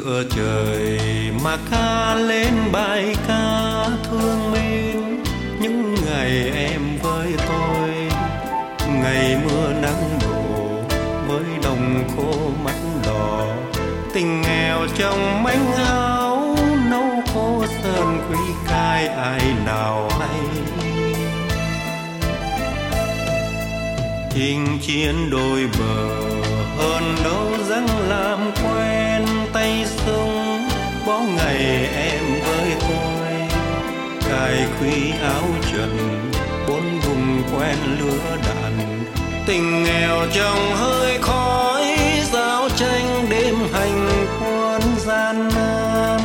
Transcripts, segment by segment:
giữa trời mà ca lên bài ca thương mến những ngày em với tôi. Ngày mưa nắng đổ với đồng khô mắt đỏ, tình nghèo trong manh áo nâu khô sơn quý cai ai nào hay. Chinh chiến đôi bờ hơn đâu dáng làm quen tay sông bó ngày em với tôi. Cài khuy áo trần bốn vùng quen lửa đạn, tình nghèo trong hơi khói giao tranh đêm hành quân gian nan.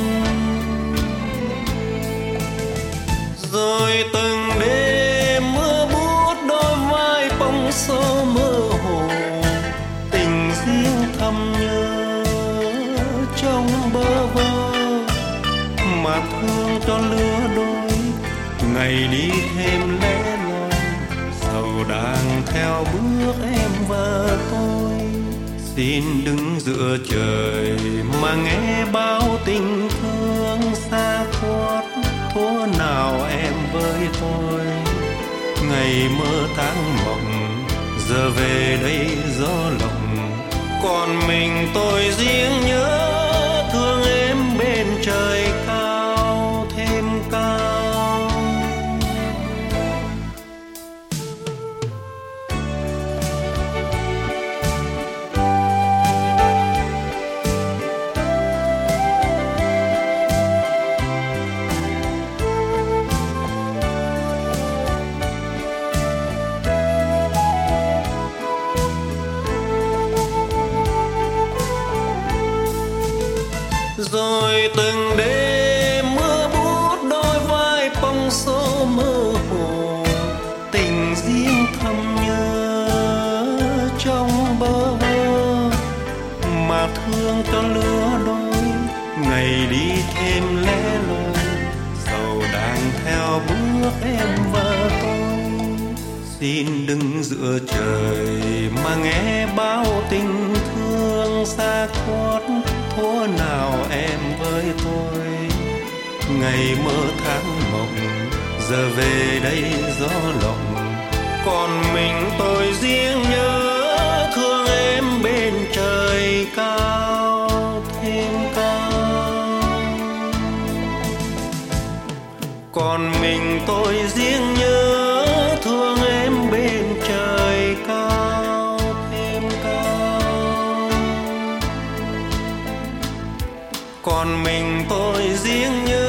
Rồi từng đêm mưa buốt đôi vai bóng số mơ hồ, tình riêng thầm nhớ trong bơ vơ mà thương cho lứa đôi. Ngày đi thêm lẻ loi sầu đang theo bước em và tôi. Xin đứng giữa trời mà nghe bao tình thương xa khuất, thuở nào em với tôi. Ngày mơ tháng mộng giờ về đây gió lộng, còn mình tôi riêng nhớ thương em bên trời cao thêm cao. Rồi từng đêm mưa buốt đôi vai bóng số mơ hồ, tình riêng thầm nhớ trong bơ vơ mà thương cho lứa đôi. Ngày đi thêm lẻ loi sầu đang theo bước em và tôi. Xin đứng giữa trời mà nghe bao tình thương xa khuất, thuở nào em với tôi. Ngày mơ tháng mộng giờ về đây gió lộng, còn mình tôi riêng nhớ thương em bên trời cao thêm cao. Còn mình tôi riêng nhớ thương em bên trời cao thêm cao. Còn mình tôi riêng nhớ